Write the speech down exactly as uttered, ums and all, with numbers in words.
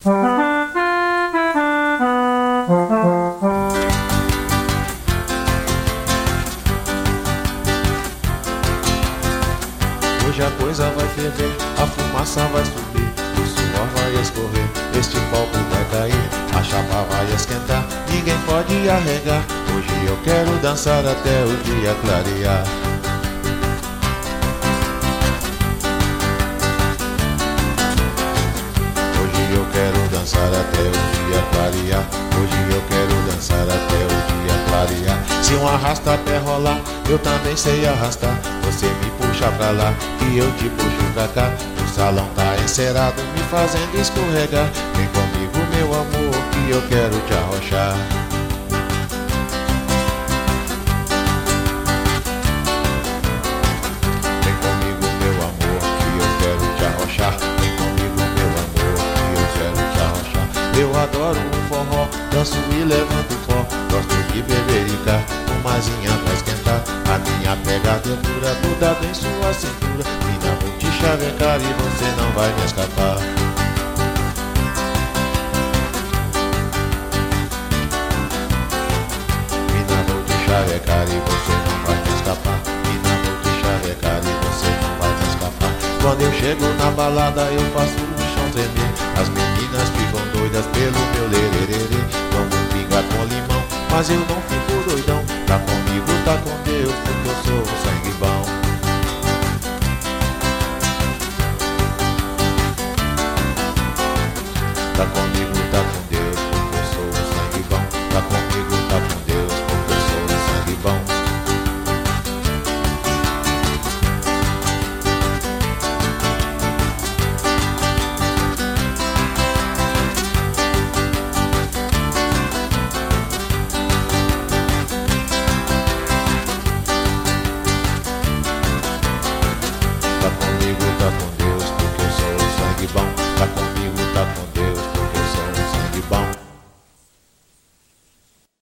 Hoje a coisa vai ferver, a fumaça vai subir, o suor vai escorrer, este fogo vai cair, a chapa vai esquentar, ninguém pode arregar. Hoje eu quero dançar até o dia clarear. Hoje eu quero dançar até o dia clarear. Hoje eu quero dançar até o dia clarear. Se um arrasta-pé rolar, eu também sei arrastar. Você me puxa pra lá e eu te puxo pra cá. O salão tá encerado, me fazendo escorregar. Vem comigo, meu amor, que eu quero te arrochar. Vem comigo, meu amor, que eu quero te arrochar. Vem comigo, meu amor, que eu quero te arrochar. Eu adoro um forró, danço e levanto pó. Gosto de bebericar, uma asinha pra esquentar. A minha pegada é dura, toda em sua cintura. Mina, vou te chavecar e você não vai me escapar. Mina, vou te chavecar e você não vai me escapar. Mina, vou te chavecar e você não vai me escapar. Quando eu chego na balada eu faço o chão tremer. As meninas ficam doidas pelo meu lererê. Tomo um pinga com limão, mas eu não fico doidão. Tá comigo, tá com Deus, porque eu sou um sangue bom. Tá comigo,